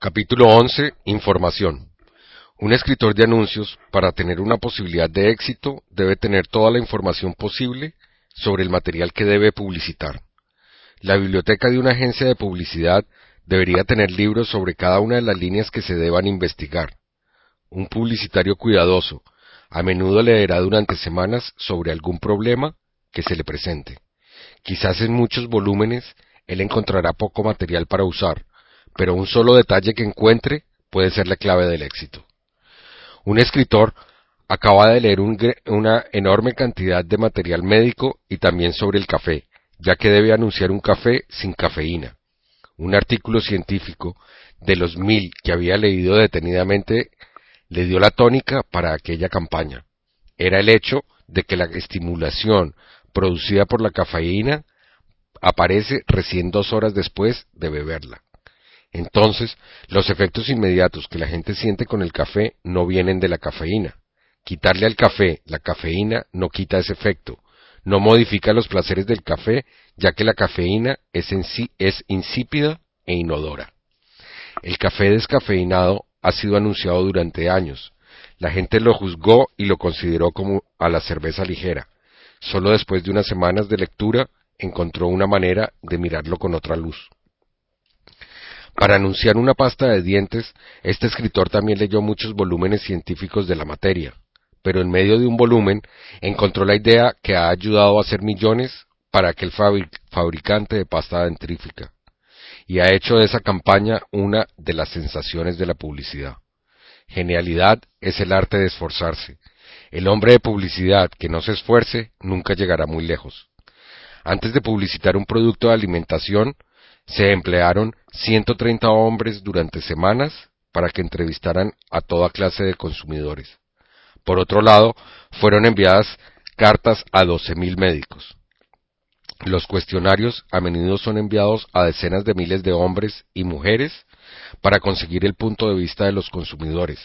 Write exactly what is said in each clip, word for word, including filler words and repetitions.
Capítulo once. Información. Un escritor de anuncios, para tener una posibilidad de éxito, debe tener toda la información posible sobre el material que debe publicitar. La biblioteca de una agencia de publicidad debería tener libros sobre cada una de las líneas que se deban investigar. Un publicitario cuidadoso a menudo leerá durante semanas sobre algún problema que se le presente. Quizás en muchos volúmenes él encontrará poco material para usar, pero un solo detalle que encuentre puede ser la clave del éxito. Un escritor acaba de leer un, una enorme cantidad de material médico y también sobre el café, ya que debe anunciar un café sin cafeína. Un artículo científico de los mil que había leído detenidamente le dio la tónica para aquella campaña. Era el hecho de que la estimulación producida por la cafeína aparece recién dos horas después de beberla. Entonces, los efectos inmediatos que la gente siente con el café no vienen de la cafeína. Quitarle al café la cafeína no quita ese efecto, no modifica los placeres del café, ya que la cafeína es, en sí, es insípida e inodora. El café descafeinado ha sido anunciado durante años. La gente lo juzgó y lo consideró como a la cerveza ligera. Solo después de unas semanas de lectura encontró una manera de mirarlo con otra luz. Para anunciar una pasta de dientes, este escritor también leyó muchos volúmenes científicos de la materia, pero en medio de un volumen encontró la idea que ha ayudado a hacer millones para aquel fabricante de pasta dentrífica, y ha hecho de esa campaña una de las sensaciones de la publicidad. Genialidad es el arte de esforzarse. El hombre de publicidad que no se esfuerce nunca llegará muy lejos. Antes de publicitar un producto de alimentación, se emplearon ciento treinta hombres durante semanas para que entrevistaran a toda clase de consumidores. Por otro lado, fueron enviadas cartas a doce mil médicos. Los cuestionarios a menudo son enviados a decenas de miles de hombres y mujeres para conseguir el punto de vista de los consumidores.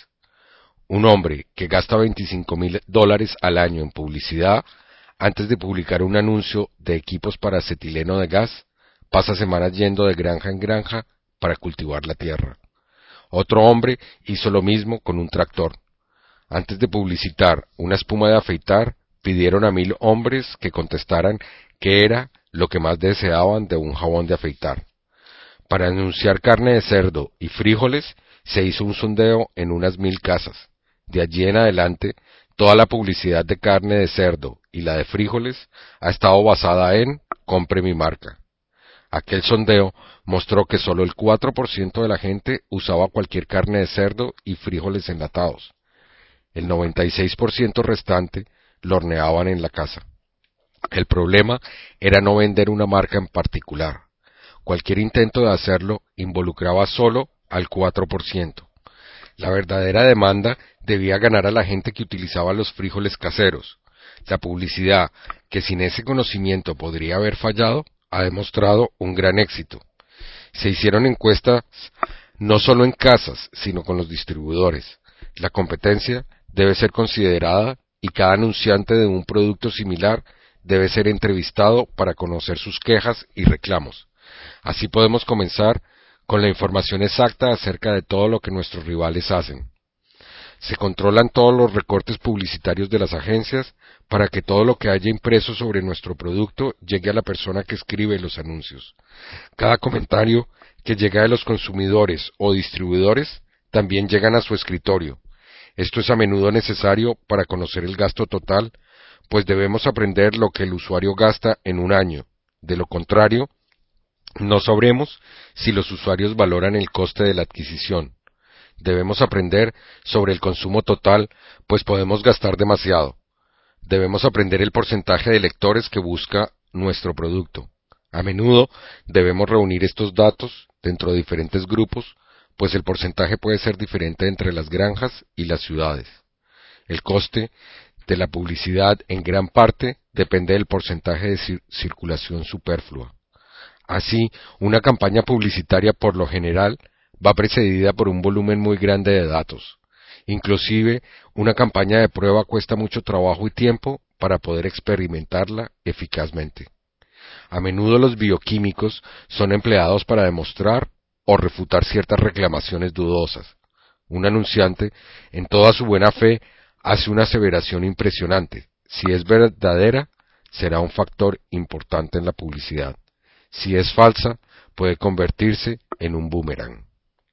Un hombre que gasta veinticinco mil dólares al año en publicidad, antes de publicar un anuncio de equipos para acetileno de gas, pasa semanas yendo de granja en granja para cultivar la tierra. Otro hombre hizo lo mismo con un tractor. Antes de publicitar una espuma de afeitar, pidieron a mil hombres que contestaran qué era lo que más deseaban de un jabón de afeitar. Para anunciar carne de cerdo y frijoles, se hizo un sondeo en unas mil casas. De allí en adelante, toda la publicidad de carne de cerdo y la de frijoles ha estado basada en compre mi marca. Aquel sondeo mostró que solo el cuatro por ciento de la gente usaba cualquier carne de cerdo y frijoles enlatados. El noventa y seis por ciento restante lo horneaban en la casa. El problema era no vender una marca en particular. Cualquier intento de hacerlo involucraba solo al cuatro por ciento. La verdadera demanda debía ganar a la gente que utilizaba los frijoles caseros. La publicidad, que sin ese conocimiento podría haber fallado, ha demostrado un gran éxito. Se hicieron encuestas no solo en casas, sino con los distribuidores. La competencia debe ser considerada y cada anunciante de un producto similar debe ser entrevistado para conocer sus quejas y reclamos. Así podemos comenzar con la información exacta acerca de todo lo que nuestros rivales hacen. Se controlan todos los recortes publicitarios de las agencias para que todo lo que haya impreso sobre nuestro producto llegue a la persona que escribe los anuncios. Cada comentario que llega de los consumidores o distribuidores también llegan a su escritorio. Esto es a menudo necesario para conocer el gasto total, pues debemos aprender lo que el usuario gasta en un año. De lo contrario, no sabremos si los usuarios valoran el coste de la adquisición. Debemos aprender sobre el consumo total, pues podemos gastar demasiado. Debemos aprender el porcentaje de lectores que busca nuestro producto. A menudo debemos reunir estos datos dentro de diferentes grupos, pues el porcentaje puede ser diferente entre las granjas y las ciudades. El coste de la publicidad en gran parte depende del porcentaje de cir- circulación superflua. Así, una campaña publicitaria por lo general va precedida por un volumen muy grande de datos. Inclusive, una campaña de prueba cuesta mucho trabajo y tiempo para poder experimentarla eficazmente. A menudo los bioquímicos son empleados para demostrar o refutar ciertas reclamaciones dudosas. Un anunciante, en toda su buena fe, hace una aseveración impresionante. Si es verdadera, será un factor importante en la publicidad. Si es falsa, puede convertirse en un boomerang.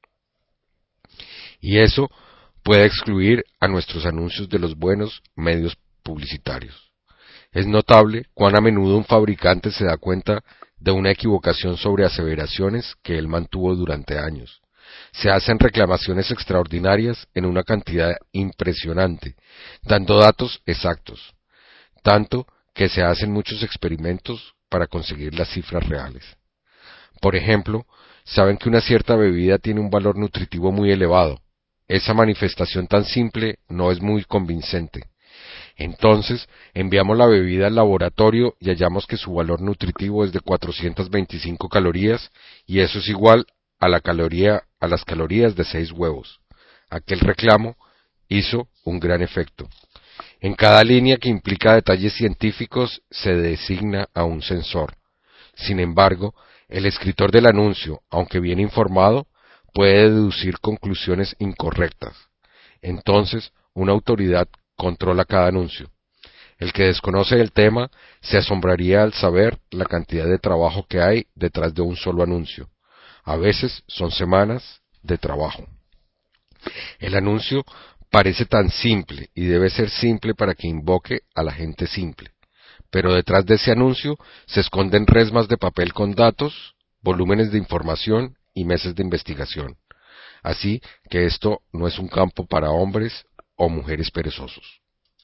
Y eso puede excluir a nuestros anuncios de los buenos medios publicitarios. Es notable cuán a menudo un fabricante se da cuenta de una equivocación sobre aseveraciones que él mantuvo durante años. Se hacen reclamaciones extraordinarias en una cantidad impresionante, dando datos exactos, tanto que se hacen muchos experimentos para conseguir las cifras reales. Por ejemplo, saben que una cierta bebida tiene un valor nutritivo muy elevado. Esa manifestación tan simple no es muy convincente. Entonces, enviamos la bebida al laboratorio y hallamos que su valor nutritivo es de cuatrocientas veinticinco calorías y eso es igual a la caloría, a las calorías de seis huevos. Aquel reclamo hizo un gran efecto. En cada línea que implica detalles científicos se designa a un censor. Sin embargo, el escritor del anuncio, aunque bien informado, puede deducir conclusiones incorrectas. Entonces, una autoridad controla cada anuncio. El que desconoce el tema se asombraría al saber la cantidad de trabajo que hay detrás de un solo anuncio. A veces son semanas de trabajo. El anuncio parece tan simple y debe ser simple para que invoque a la gente simple. Pero detrás de ese anuncio se esconden resmas de papel con datos, volúmenes de información y meses de investigación. Así que esto no es un campo para hombres o mujeres perezosos.